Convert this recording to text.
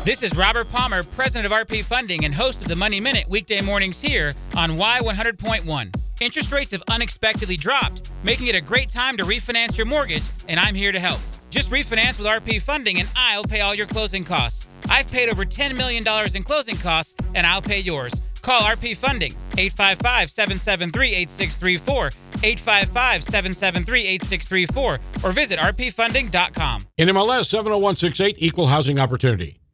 This is Robert Palmer, president of RP Funding and host of the Money Minute weekday mornings here on Y100.1. Interest rates have unexpectedly dropped, making it a great time to refinance your mortgage, and I'm here to help. Just refinance with RP Funding and I'll pay all your closing costs. I've paid over $10 million in closing costs, and I'll pay yours. Call RP Funding, 855-773-8634, 855-773-8634, or visit rpfunding.com. NMLS 70168, Equal Housing Opportunity.